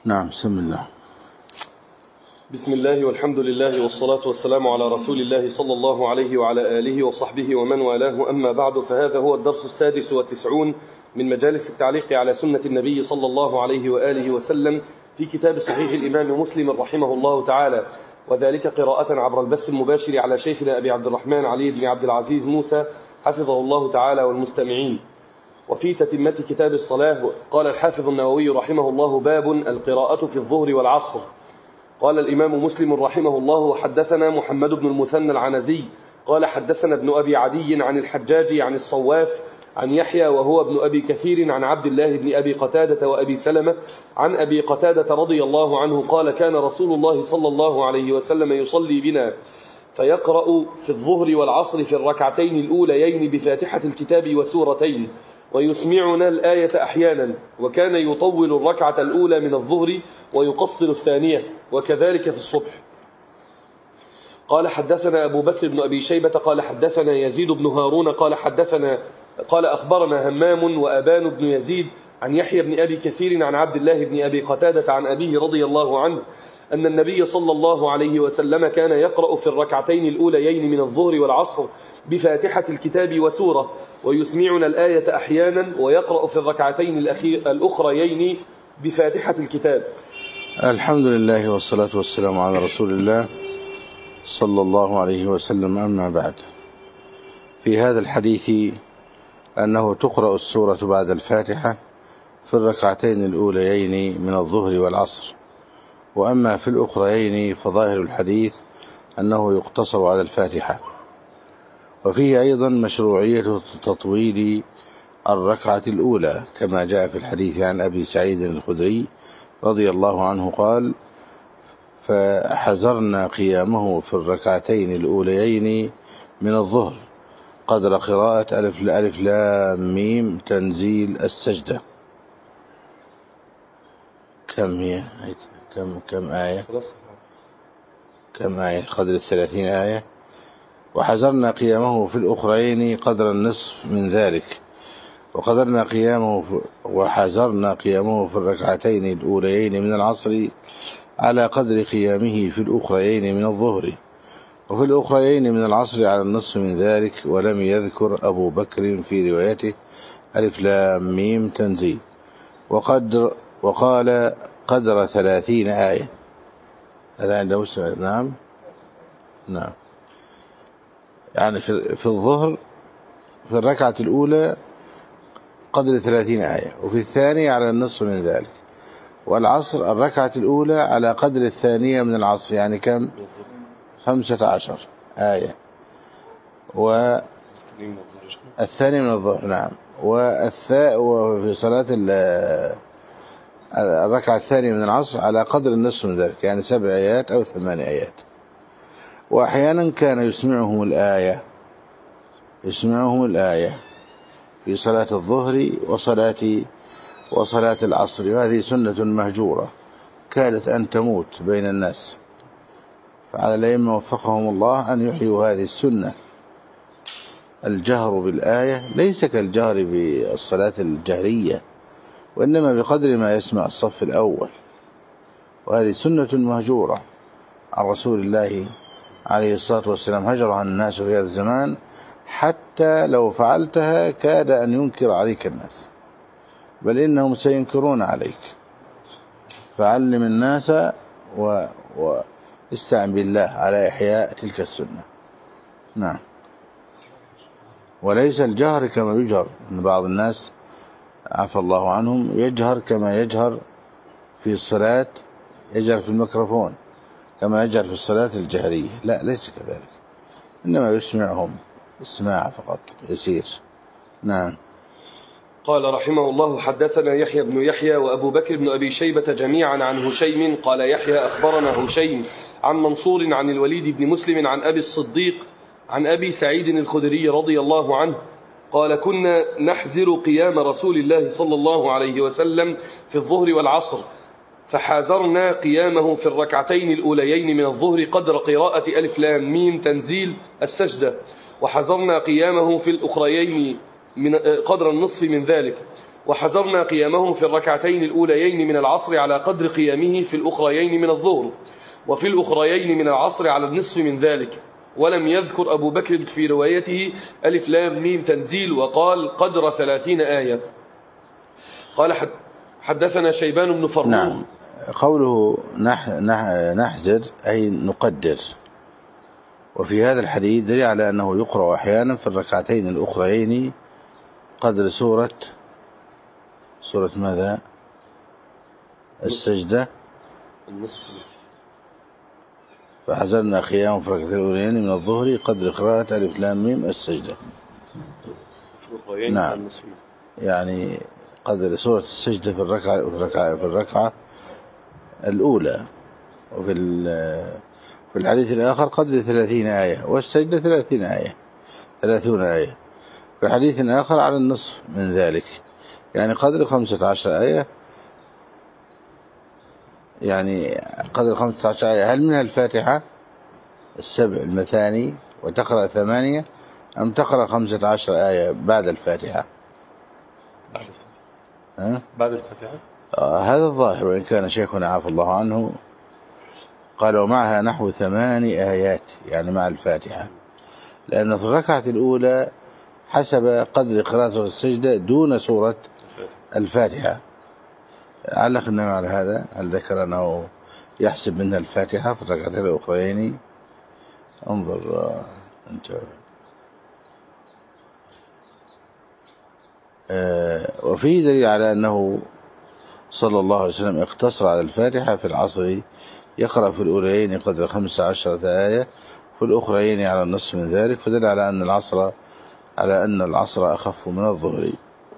نعم. بسم الله. بسم الله والحمد لله والصلاة والسلام على رسول الله صلى الله عليه وعلى آله وصحبه ومن والاه، أما بعد، فهذا هو الدرس 96 من مجالس التعليق على سنة النبي صلى الله عليه وآله وسلم في كتاب صحيح الإمام مسلم رحمه الله تعالى، وذلك قراءة عبر البث المباشر على شيخنا أبي عبد الرحمن علي بن عبد العزيز موسى حفظه الله تعالى والمستمعين. وفي تتمة كتاب الصلاة قال الحافظ النووي رحمه الله: باب القراءة في الظهر والعصر. قال الإمام مسلم رحمه الله: حدثنا محمد بن المثنى العنزي قال حدثنا ابن أبي عدي عن الحجاج عن الصواف عن يحيى وهو ابن أبي كثير عن عبد الله بن أبي قتادة وأبي سلمة عن أبي قتادة رضي الله عنه قال: كان رسول الله صلى الله عليه وسلم يصلي بنا فيقرأ في الظهر والعصر في الركعتين الأوليين بفاتحة الكتاب وسورتين، ويسمعنا الآية أحيانا، وكان يطول الركعة الأولى من الظهر ويقصر الثانية، وكذلك في الصبح. قال حدثنا أبو بكر بن أبي شيبة قال حدثنا يزيد بن هارون قال أخبرنا همام وأبان بن يزيد عن يحيى بن أبي كثير عن عبد الله بن أبي قتادة عن أبيه رضي الله عنه أن النبي صلى الله عليه وسلم كان يقرأ في الركعتين الأوليين من الظهر والعصر بفاتحة الكتاب وسورة، ويسمعنا الآية أحيانا، ويقرأ في الركعتين الأخريين بفاتحة الكتاب. الحمد لله والصلاة والسلام على رسول الله صلى الله عليه وسلم، أما بعد. في هذا الحديث أنه تقرأ السورة بعد الفاتحة في الركعتين الأوليين من الظهر والعصر، وأما في الأخريين فظاهر الحديث أنه يقتصر على الفاتحة. وفيه أيضا مشروعية تطويل الركعة الأولى كما جاء في الحديث عن أبي سعيد الخدري رضي الله عنه قال: فحزرنا قيامه في الركعتين الأوليين من الظهر قدر قراءة ألف لام ميم تنزيل السجدة. كم هي؟ كم آية؟ قدر 30 آية. وحزرنا قيامه في الأخرين قدر النصف من ذلك، وحزرنا قيامه في الركعتين الأوليين من العصر على قدر قيامه في الأخرين من الظهر، وفي الأخرين من العصر على النصف من ذلك. ولم يذكر أبو بكر في روايته ألف لام ميم تنزيل، وقال قدر 30 آية. هذا عند مسلم. نعم. يعني في الظهر في الركعة الأولى قدر 30 آية، وفي الثانية على النصف من ذلك. والعصر الركعة الأولى على قدر الثانية من العصر، يعني كم؟ 15 آية. والثانية من الظهر. نعم. وفي صلاة الركعة الثانية من العصر على قدر النصف من ذلك، يعني 7 آيات أو 8 آيات. وأحيانا كان يسمعهم الآية في صلاة الظهر وصلاة العصر، وهذه سنة مهجورة كادت أن تموت بين الناس، فعلى الأئمة وفقهم الله أن يحيوا هذه السنة. الجهر بالآية ليس كالجهر بالصلاة الجهرية، وإنما بقدر ما يسمع الصف الأول، وهذه سنة مهجورة عن رسول الله عليه الصلاة والسلام، هجرها الناس في هذا الزمان، حتى لو فعلتها كاد أن ينكر عليك الناس، بل إنهم سينكرون عليك. فعلم الناس واستعن بالله على إحياء تلك السنة. نعم. وليس الجهر كما يجهر، إن بعض الناس عفى الله عنهم يجهر كما يجهر في الصلاة، يجهر في الميكروفون كما يجهر في الصلاة الجهرية. لا، ليس كذلك، إنما يسمعهم اسماع فقط يسير. نعم. قال رحمه الله: حدثنا يحيى بن يحيى وأبو بكر بن أبي شيبة جميعا عن هشيم قال يحيى أخبرنا هشيم عن منصور عن الوليد بن مسلم عن أبي الصديق عن أبي سعيد الخدري رضي الله عنه قال: كنا نحزر قيام رسول الله صلى الله عليه وسلم في الظهر والعصر، فحازرنا قيامه في الركعتين الأوليين من الظهر قدر قراءة ألف لام ميم تنزيل السجدة، وحزرنا قيامه في الأخريين من قدر النصف من ذلك، وحذرنا قيامه في الركعتين الأوليين من العصر على قدر قيامه في الأخريين من الظهر، وفي الأخريين من العصر على النصف من ذلك. ولم يذكر أبو بكر في روايته ألف لام ميم تنزيل، وقال قدر 30 آية. قال حدثنا شيبان بن فروخ. نعم. قوله نحزر أي نقدر، وفي هذا الحديث دليل على أنه يقرأ أحيانا في الركعتين الأخريين قدر سورة ماذا؟ السجدة. النصف. فحزرنا قيام في الركعتين الأولين من الظهر قدر قراءة ألف لام ميم السجدة. نعم، يعني قدر سورة السجدة في الركعة الأولى. وفي الحديث الآخر قدر 30 آية، والسجدة 30 آية. في حديث آخر على النصف من ذلك، يعني قدر 15 آية، يعني قدر 15 آية. هل منها الفاتحة 7 المثاني وتقرأ 8، أم تقرأ 15 آية بعد الفاتحة؟ بعد الفاتحة. هذا الظاهر، وإن كان شيخنا عفى الله عنه قال ومعها نحو 8 آيات، يعني مع الفاتحة، لأن في الركعة الأولى حسب قدر قراءة السجدة دون سورة الفاتحة. علق النبي على هذا، هل ذكر أنه يحسب منها الفاتحة في الركعتين الأخرين؟ انظر أنت. وفيه دليل على أنه صلى الله عليه وسلم اقتصر على الفاتحة في العصر، يقرأ في الأوليين قدر 15 آية، في الأخرين على النصف من ذلك، فدل على أن العصر أخف من الظهر.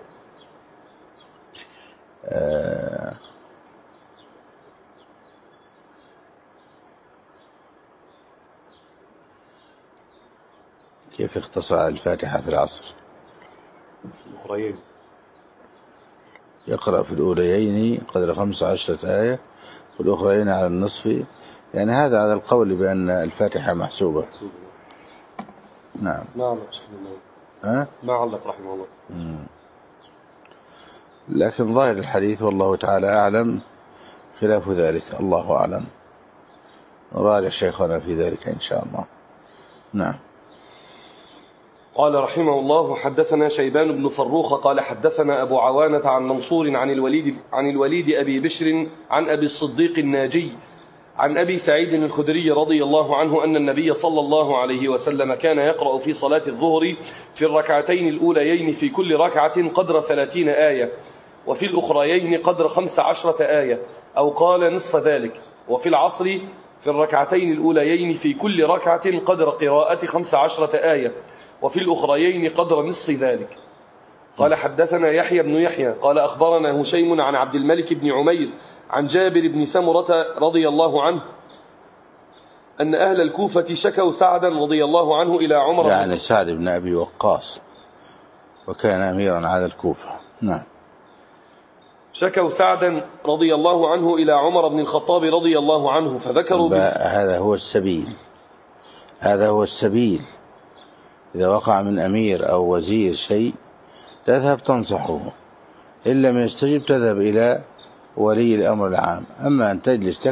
كيف اقتصر على الفاتحة في العصر؟ الأخرين يقرأ في الأوليين قدر 15 آية، في الأخرين على النصف، يعني هذا على القول بأن الفاتحة محسوبة. نعم. ما علق رحمه الله. لكن ظاهر الحديث والله تعالى أعلم خلاف ذلك، الله أعلم. نراجع شيخنا في ذلك إن شاء الله. نعم. قال رحمه الله حدثنا شيبان بن فروخ قال حدثنا أبو عوانة عن منصور عن الوليد أبي بشر عن أبي الصديق الناجي عن أبي سعيد الخدري رضي الله عنه أن النبي صلى الله عليه وسلم كان يقرأ في صلاة الظهر في الركعتين الأوليين في كل ركعة قدر 30 آية، وفي الأخريين قدر 15 آية، أو قال نصف ذلك. وفي العصر في الركعتين الأوليين في كل ركعة قدر قراءة 15 آية، وفي الأخريين قدر نصف ذلك. قال حدثنا يحيى بن يحيى قال أخبرنا هشيم عن عبد الملك بن عمير عن جابر بن سمرة رضي الله عنه أن أهل الكوفة شكوا سعدا رضي الله عنه إلى عمر، يعني سعد بن أبي وقاص، وكان أميرا على الكوفة. نعم. شكوا سعدا رضي الله عنه إلى عمر بن الخطاب رضي الله عنه فذكروا هذا هو السبيل. إذا وقع من أمير أو وزير شيء تذهب تنصحه، إن لم يستجب تذهب إلى ولي الأمر العام. أما أن تجلس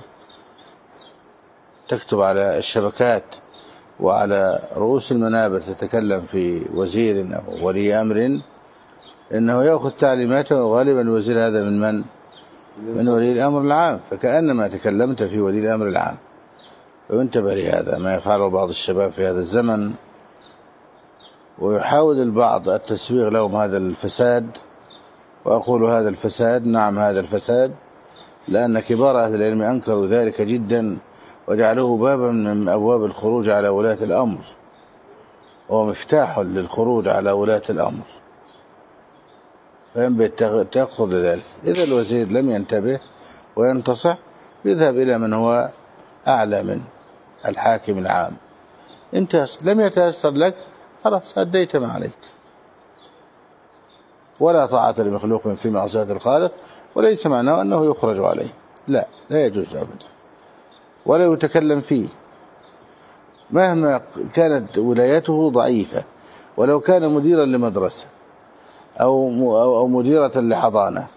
تكتب على الشبكات وعلى رؤوس المنابر تتكلم في وزير أو ولي أمر، إنه يأخذ تعليماته، وغالبا الوزير هذا من ولي الأمر العام، فكأنما تكلمت في ولي الأمر العام. فانتبه لهذا ما يفعله بعض الشباب في هذا الزمن، ويحاول البعض التسويغ لهم هذا الفساد. وأقول هذا الفساد، نعم هذا الفساد، لأن كبار أهل العلم أنكروا ذلك جدا، وجعلوه بابا من أبواب الخروج على ولاة الأمر، وهو مفتاح للخروج على ولاة الأمر، فينبغي التأخذ لذلك. إذا الوزير لم ينتبه وينتصح يذهب إلى من هو أعلى من الحاكم العام. انت لم يتيسر لك، خلاص أديت ما عليك. ولا طاعة لمخلوق في معصية الخالق، وليس معناه أنه يخرج عليه، لا يجوز أبدا، ولا يتكلم فيه مهما كانت ولايته ضعيفة. ولو كان مديرا لمدرسة أو مديرة لحضانة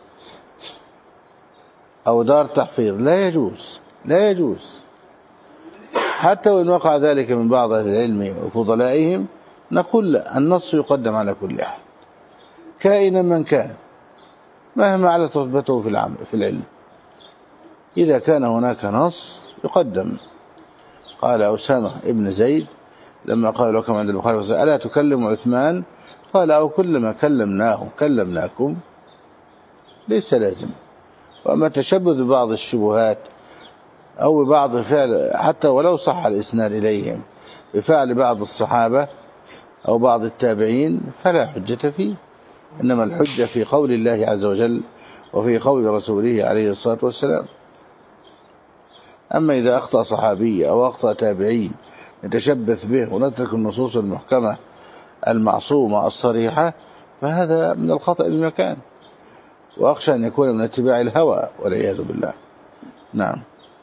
أو دار تحفيظ، لا يجوز، لا يجوز. حتى وإن وقع ذلك من بعض أهل العلم وفضلائهم نقول لا، النص يقدم على كل أحد كائنا من كان، مهما علت رتبته في العلم. إذا كان هناك نص يقدم. قال أسامة ابن زيد لما قال له كما عند البخاري ألا تكلم عثمان؟ قال أو كلما كلمناه كلمناكم، ليس لازم. وأما التشبث ببعض الشبهات أو ببعض فعل حتى ولو صح الإسناد إليهم بفعل بعض الصحابة أو بعض التابعين فلا حجة فيه، إنما الحجة في قول الله عز وجل وفي قول رسوله عليه الصلاة والسلام. أما إذا أخطأ صحابي أو أخطأ تابعي نتشبث به ونترك النصوص المحكمة المعصومة الصريحة فهذا من الخطأ بمكان، وأخشى أن يكون من اتباع الهوى والعياذ بالله. نعم.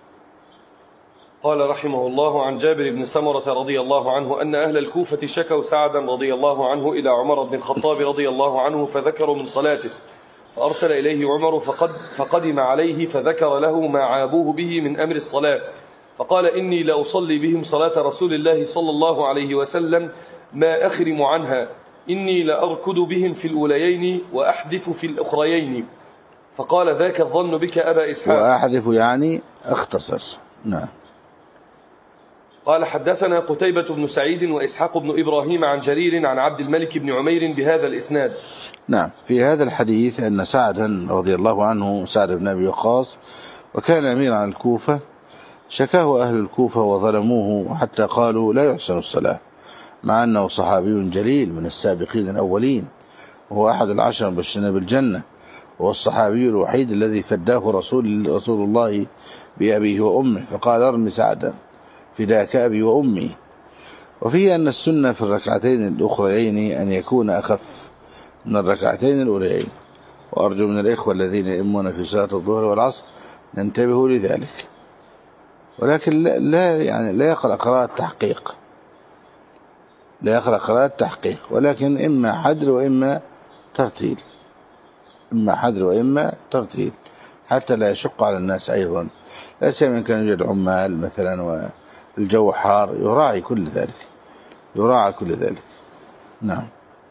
قال رحمه الله عن جابر بن سمرة رضي الله عنه أن أهل الكوفة شكوا سعدا رضي الله عنه إلى عمر بن الخطاب رضي الله عنه فذكروا من صلاته، فأرسل إليه عمر فقدم عليه فذكر له ما عابوه به من أمر الصلاة، فقال إني لأصلي بهم صلاة رسول الله صلى الله عليه وسلم ما أخرم عنها، إني لأركض بهم في الأوليين وأحذف في الأخريين. فقال ذاك الظن بك أبا إسحاق. وأحذف يعني اختصر. نعم. قال حدثنا قتيبة بن سعيد وإسحاق بن إبراهيم عن جرير عن عبد الملك بن عمير بهذا الإسناد. نعم. في هذا الحديث أن سعدا رضي الله عنه سعد بن أبي وقاص وكان أميرا عن الكوفة شكاه أهل الكوفة وظلموه حتى قالوا لا يحسن الصلاة، مع أنه صحابي جليل من السابقين الأولين، وهو أحد العشر المبشرين بالجنة، وهو الصحابي الوحيد الذي فداه رسول الله بأبيه وأمه، فقال ارمي سعدا فداك أبي وأمي. وفيه أن السنة في الركعتين الأخريين أن يكون أخف من الركعتين الأوليين، وأرجو من الإخوة الذين يئمون في صلاة الظهر والعصر ننتبهوا لذلك. ولكن لا يقرأ قراءة تحقيق، لا يقرأ قراءة تحقيق، ولكن إما حدر وإما ترتيل، إما حدر وإما ترتيل حتى لا يشق على الناس أيضا، لا سيما كان يوجد عمال مثلا والجو حار، يراعي كل ذلك، يراعي كل ذلك. نعم.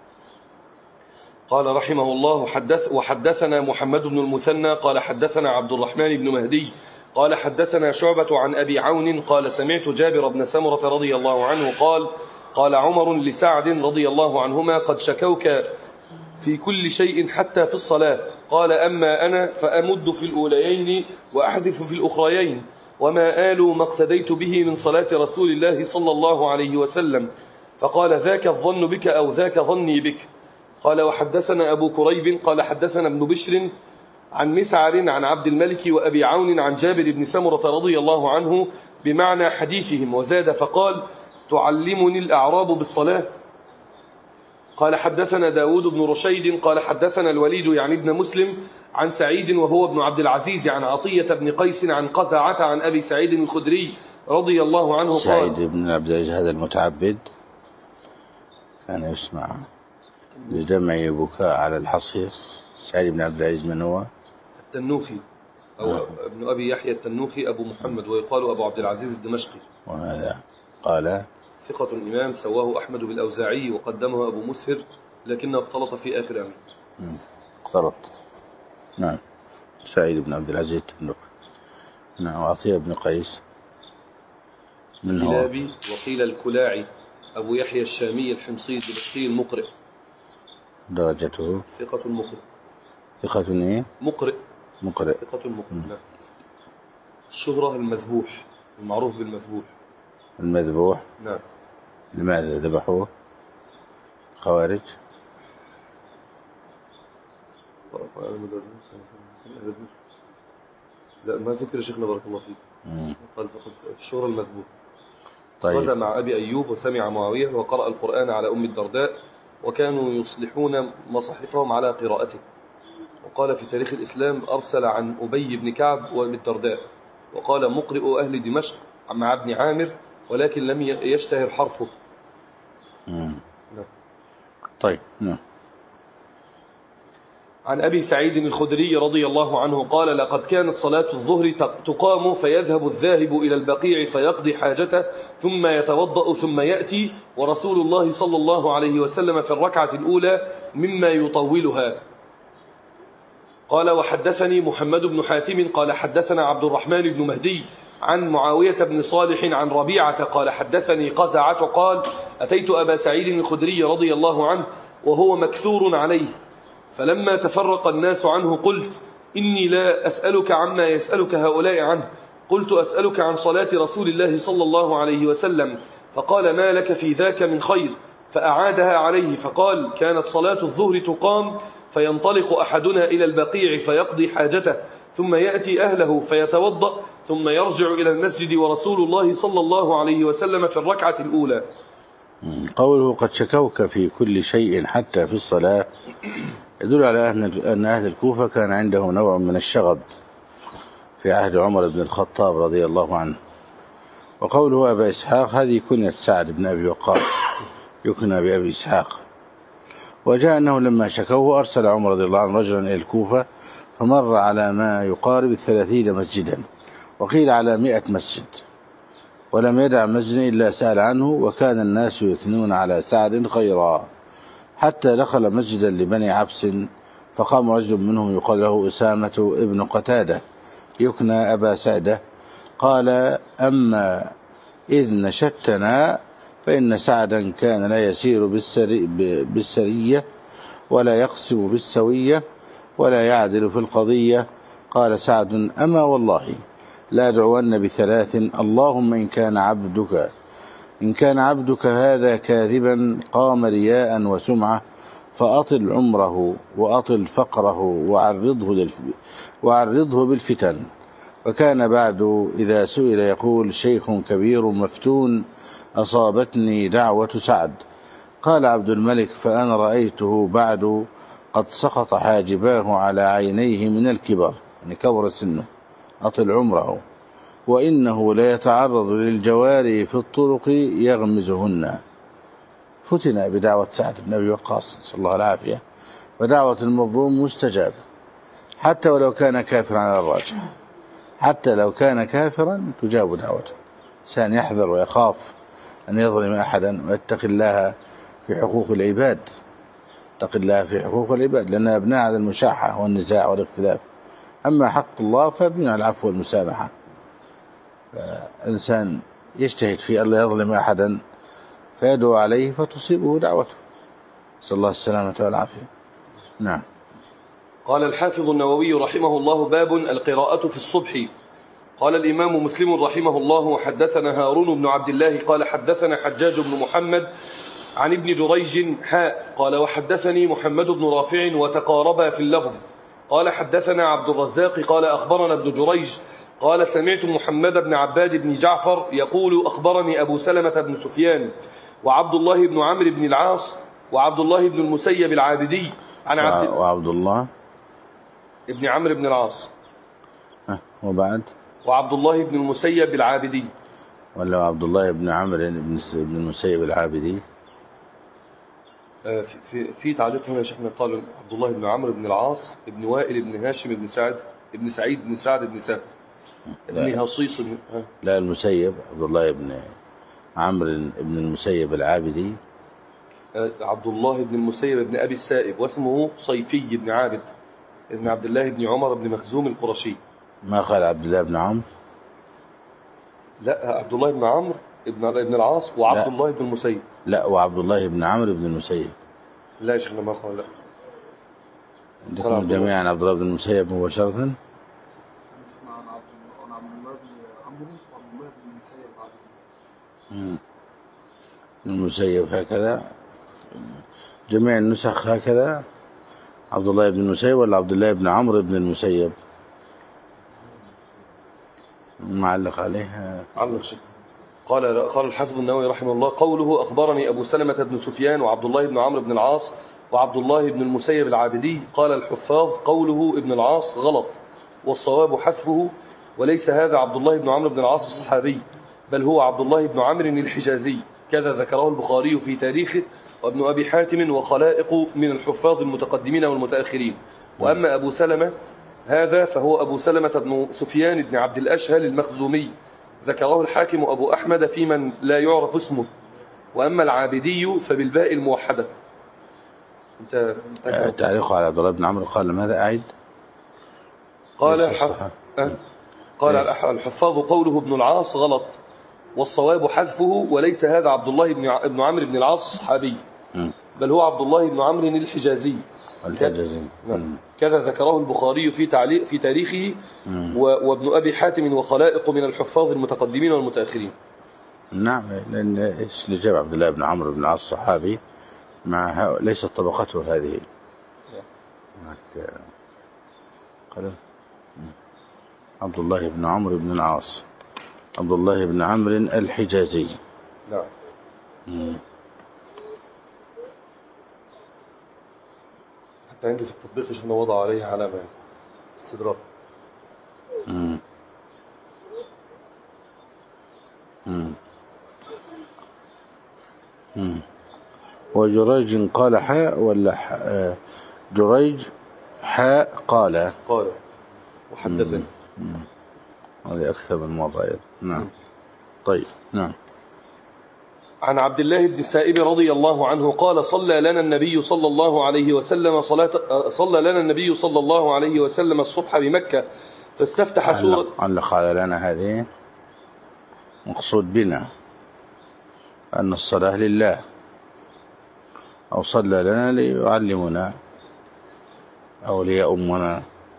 قال رحمه الله وحدثنا محمد بن المثنى قال حدثنا عبد الرحمن بن مهدي قال حدثنا شعبة عن أبي عون قال سمعت جابر بن سمرة رضي الله عنه قال عمر لسعد رضي الله عنهما قد شكوك في كل شيء حتى في الصلاة، قال أما أنا فأمد في الأوليين وأحذف في الأخريين، وما آلوا ما اقتديت به من صلاة رسول الله صلى الله عليه وسلم. فقال ذاك الظن بك أو ذاك ظني بك. قال وحدثنا أبو كريب قال حدثنا ابن بشر عن مسعر عن عبد الملك وأبي عون عن جابر بن سمرة رضي الله عنه بمعنى حديثهم، وزاد فقال تعلمني الأعراب بالصلاة. قال حدثنا داود بن رشيد قال حدثنا الوليد يعني ابن مسلم عن سعيد وهو ابن عبد العزيز عن عطية بن قيس عن قزعة عن أبي سعيد الخدري رضي الله عنه قال سعيد بن عبد العزيز هذا المتعبد كان يسمع لدمع بكاء على الحصير. سعيد بن عبد العزيز من هو؟ التنوخي أو ابن أبي يحيى التنوخي أبو محمد، ويقال أبو عبد العزيز الدمشقي. وهذا قال ثقة إمام سواه أحمد بالأوزاعي وقدمه أبو مسهر لكنه اختلط في آخر أمره. اختلط. نعم. سعيد بن عبد العزيز التنوخي. نعم. وعطية بن قيس من هو؟ كلابي وقيل الكلاعي أبو يحيى الشامي الحمصي الدمشقي المقرئ. درجته ثقة مقرئ. ثقة إيه؟ مقرئ. ثقة مقرئ. نعم. الشهرة المذبوح، المعروف بالمذبوح. المذبوح. نعم. لماذا ذبحوه؟ خوارج. لا ما ذكر شيخنا بارك الله فيك. قال فقط الشهرة المذبوح. طيب. غزا مع أبي أيوب وسمع معاوية وقرأ القرآن على أم الدرداء وكانوا يصلحون مصاحفهم على قراءته. وقال في تاريخ الإسلام أرسل عن أبي بن كعب وأم الدرداء، وقال مقرئ أهل دمشق مع ابن عامر ولكن لم يشتهر حرفه. طيب. نعم. عن أبي سعيد الخدري رضي الله عنه قال لقد كانت صلاة الظهر تقام فيذهب الذاهب إلى البقيع فيقضي حاجته ثم يتوضأ ثم يأتي ورسول الله صلى الله عليه وسلم في الركعة الأولى مما يطولها. قال وحدثني محمد بن حاتم قال حدثنا عبد الرحمن بن مهدي عن معاوية بن صالح عن ربيعة قال حدثني قزعة قال أتيت أبا سعيد الخدري رضي الله عنه وهو مكثور عليه فلما تفرق الناس عنه قلت إني لا أسألك عما يسألك هؤلاء عنه قلت أسألك عن صلاة رسول الله صلى الله عليه وسلم فقال ما لك في ذاك من خير فأعادها عليه فقال كانت صلاة الظهر تقام فينطلق أحدنا إلى البقيع فيقضي حاجته ثم يأتي أهله فيتوضأ ثم يرجع إلى المسجد ورسول الله صلى الله عليه وسلم في الركعة الأولى. قوله قد شكوك في كل شيء حتى في الصلاة يدل على أن أهل الكوفة كان عندهم نوع من الشغب في عهد عمر بن الخطاب رضي الله عنه. وقوله أبا إسحاق هذه كنية سعد بن أبي وقاص يكنى بأبي إسحاق. وجاء أنه لما شكوه أرسل عمر رضي الله عنه رجلا إلى الكوفة فمر على ما يقارب 30 مسجدا وقيل على 100 مسجد ولم يدع مسجدا إلا سأل عنه وكان الناس يثنون على سعد خيرا حتى دخل مسجدا لبني عبس فقام رجل منهم يقال له أسامة ابن قتادة يكنى أبا سعدة قال أما إذ نشدتنا فإن سعدا كان لا يسير بالسرية ولا يقسم بالسوية ولا يعدل في القضية. قال سعد أما والله لا أدعون بثلاث اللهم إن كان عبدك هذا كاذبا قام رياء وسمعة فأطل عمره وأطل فقره وعرضه بالفتن. وكان بعد إذا سئل يقول شيخ كبير مفتون أصابتني دعوة سعد. قال عبد الملك فأنا رأيته بعد قد سقط حاجباه على عينيه من الكبر يعني كبر سنه أطل عمره وإنه لا يتعرض للجواري في الطرق يغمزهن. فتن بدعوة سعد بن أبي وقاص صلى الله العافية. ودعوة المظلوم مستجابة حتى ولو كان كافرا على الراجح حتى لو كان كافرا تجاب دعوته. إنسان يحذر ويخاف أن يظلم أحدا ويتقي الله في حقوق العباد لأن أبناء على المشاحة والنزاع والاختلاف. أما حق الله فابن على العفو والمسامحة. الإنسان يجتهد في ألا يظلم أحدا فيدعو عليه فتصيبه دعوته. صلى الله السلامة والعافية. نعم. قال الحافظ النووي رحمه الله باب القراءة في الصبح. قال الإمام مسلم رحمه الله وحدثنا هارون بن عبد الله قال حدثنا حجاج بن محمد عن ابن جريج قال وحدثني محمد بن رافع وتقاربا في اللفظ. قال حدثنا عبد الرزاق قال أخبرنا ابن جريج قال سمعت محمد بن عباد بن جعفر يقول أخبرني أبو سلمة بن سفيان وعبد الله بن عمرو بن العاص وعبد الله بن المسيب العابدي عن وعبد الله ابن عمرو بن العاص وبعد وعبد الله بن المسيب العابدي ولا عبد الله بن عمرو بن المسيب العابدي. في تعليق هنا يا شيخنا قال عبد الله بن عمرو بن العاص ابن وائل بن هاشم بن سعد ابن سعيد بن سعد بن سهل ابن هصيص لا المسيب عبد الله بن عمرو بن المسيب العابدي. عبد الله بن المسيب بن أبي السائب واسمه صيفي بن عابد ابن عبد الله بن عمر بن مخزوم القرشي. ما قال عبد الله بن عمرو؟ لا عبد الله بن عمرو ابن العاص وعبد الله بن المسيب. لا وعبد الله بن عمرو بن المسيب. لا يا شيخنا ما قال. لا عندكم جميعا عبد الله بن المسيب مباشرة. المسيب هكذا جميع النسخ هكذا عبد الله بن المسيب ولا عبد الله بن عمرو بن المسيب معلق عليه علق شيء. قال الحافظ النووي رحمه الله قوله أخبرني أبو سلمة بن سفيان وعبد الله بن عمرو بن العاص وعبد الله بن المسيب العابدي. قال الحفاظ قوله ابن العاص غلط والصواب حذفه وليس هذا عبد الله بن عمرو بن العاص الصحابي بل هو عبد الله بن عمرو الحجازي كذا ذكره البخاري في تاريخه وابن أبي حاتم وخلائق من الحفاظ المتقدمين والمتأخرين. وأما أبو سلمة هذا فهو أبو سلمة بن سفيان بن عبد الأشهل المخزومي، ذكره الحاكم أبو أحمد في من لا يعرف اسمه. وأما العابدي فبالباء الموحدة. انت تعليقه على عبد الله بن عمرو قال ماذا أعيد؟ قال الحفاظ قوله ابن العاص غلط، والصواب حذفه، وليس هذا عبد الله بن عمرو بن العاص الصحابي، بل هو عبد الله بن عمرو الحجازي. كذا ذكره البخاري في تاريخه وابن أبي حاتم وخلائق من الحفاظ المتقدمين والمتأخرين. نعم، لأن إيش اللي جاب عبد الله بن عمرو بن العاص الصحابي مع ليست طبقته هذه. عبد الله بن عمرو بن العاص، عبد الله بن عمرو الحجازي. نعم. حتى عندي في التطبيق عشان وضع عليه علامة استدراك. وجريج قال حاء ولا جريج حاء قال وحدثني. هذه أكثر من مرة. نعم. طيب. نعم. عن عبد الله بن السائب رضي الله عنه قال صلى لنا النبي صلى الله عليه وسلم الصبح بمكة فاستفتح سورة. علق على لنا هذه مقصود بنا أن الصلاة لله، أو صلى لنا ليعلمنا أو ليؤمنا.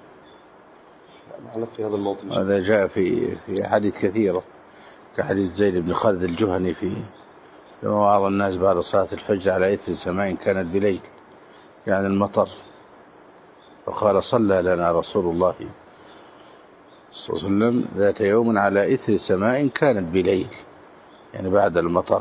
في هذا الموطن هذا جاء في حديث كثيرة، كحديث زيد بن خالد الجهني لما وعظ الناس بعد صلاة الفجر على إثر سماء كانت بليل، يعني المطر، فقال صلى لنا رسول الله صلى الله عليه وسلم ذات يوم على إثر سماء كانت بليل، يعني بعد المطر،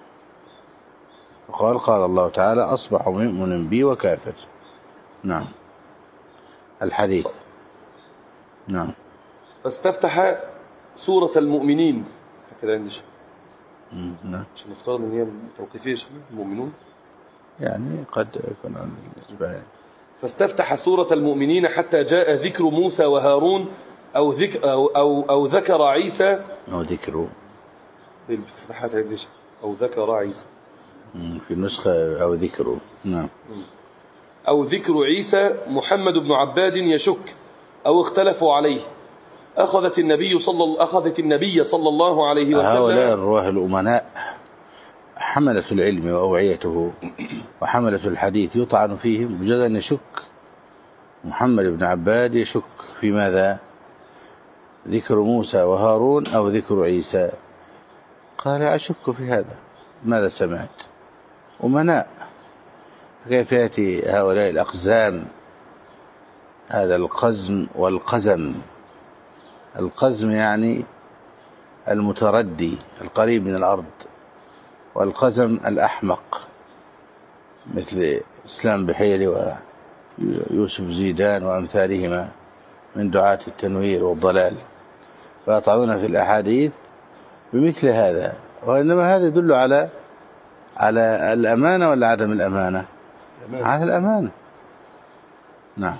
قال الله تعالى أصبح مؤمن بي وكافر. نعم. الحديث. نعم. فاستفتح سورة المؤمنين، هكذا عندي شيء. نعم. عشان نفترض ان هي توقيفية المؤمنون، يعني قد يكون الجبال. فاستفتح سورة المؤمنين حتى جاء ذكر موسى وهارون أو ذكر عيسى، أو ذكر بالفتحات عندي شيء، أو ذكر عيسى في النسخة، أو ذكر. نعم. أو ذكر عيسى محمد بن عباد يشك أو اختلفوا عليه. أخذت النبي صلى الله عليه وسلم. هؤلاء الرواه الأمناء حملة العلم وأوعيته وحملة الحديث يطعن فيهم بجد أن يشك. محمد بن عباد يشك في ماذا؟ ذكر موسى وهارون أو ذكر عيسى؟ قال أشك في هذا، ماذا سمعت؟ أمناء، فكيف يأتي هؤلاء الأقزام؟ هذا القزم والقزم. القزم يعني المتردي القريب من الأرض، والقزم الأحمق مثل إسلام بحيري ويوسف زيدان وأمثالهما من دعاة التنوير والضلال، فيطعنون في الأحاديث بمثل هذا. وإنما هذا يدل على الأمانة ولا عدم الأمانة؟ على الأمانة. نعم.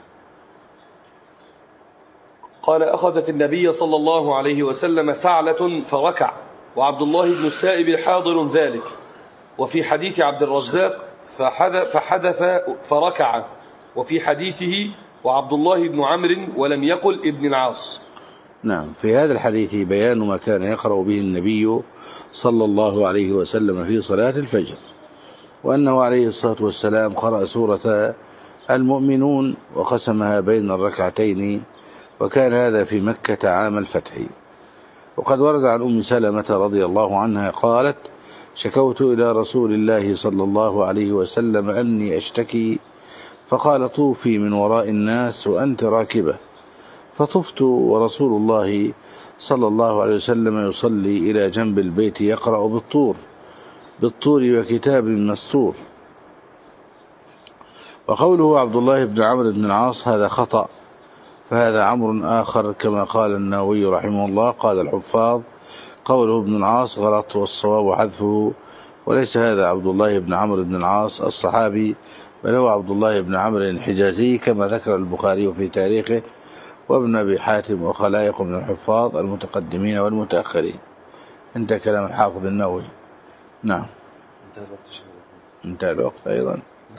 قال أخذت النبي صلى الله عليه وسلم سعلة فركع، وعبد الله بن السائب حاضر ذلك. وفي حديث عبد الرزاق فحدث فركع، وفي حديثه وعبد الله بن عمرو ولم يقل ابن العاص. نعم. في هذا الحديث بيان ما كان يقرأ به النبي صلى الله عليه وسلم في صلاة الفجر، وأنه عليه الصلاة والسلام قرأ سورة المؤمنون وقسمها بين الركعتين، وكان هذا في مكة عام الفتح. وقد ورد عن أم سلمة رضي الله عنها قالت شكوت إلى رسول الله صلى الله عليه وسلم أني أشتكي، فقال طوفي من وراء الناس وأنت راكبة، فطفت ورسول الله صلى الله عليه وسلم يصلي إلى جنب البيت يقرأ بالطور وكتاب مستور. وقوله عبد الله بن عمرو بن العاص هذا خطأ، فهذا أمر آخر كما قال النووي رحمه الله. قال الحفاظ قوله ابن العاص غلط، والصواب حذفه، وليس هذا عبد الله بن عمرو بن العاص الصحابي، بل هو عبد الله بن عمرو الحجازي كما ذكر البخاري في تاريخه، وابن أبي حاتم وخلائق من الحفاظ المتقدمين والمتأخرين. انتهى كلام الحافظ النووي. نعم. انتهى الوقت أيضا.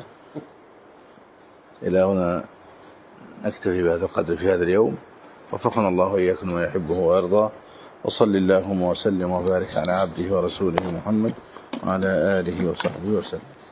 إلى هنا نكتفي بهذا القدر في هذا اليوم، وفقنا الله وإياكم ما يحبه ويرضى، وصل اللهم وسلم وبارك على عبده ورسوله محمد وعلى آله وصحبه وسلم.